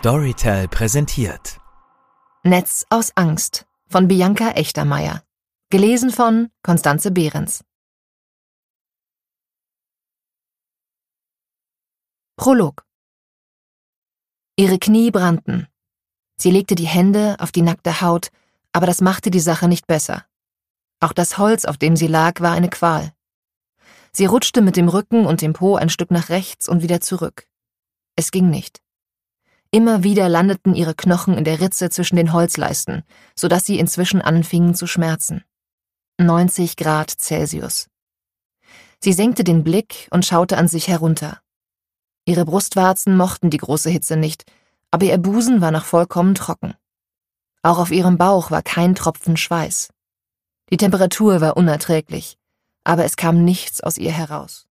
Storytel präsentiert Netz aus Angst von Bianca Echtermeier. Gelesen von Constanze Behrens. Prolog. Ihre Knie brannten. Sie legte die Hände auf die nackte Haut, aber das machte die Sache nicht besser. Auch das Holz, auf dem sie lag, war eine Qual. Sie rutschte mit dem Rücken und dem Po ein Stück nach rechts und wieder zurück. Es ging nicht. Immer wieder landeten ihre Knochen in der Ritze zwischen den Holzleisten, sodass sie inzwischen anfingen zu schmerzen. 90 Grad Celsius. Sie senkte den Blick und schaute an sich herunter. Ihre Brustwarzen mochten die große Hitze nicht, aber ihr Busen war noch vollkommen trocken. Auch auf ihrem Bauch war kein Tropfen Schweiß. Die Temperatur war unerträglich, aber es kam nichts aus ihr heraus.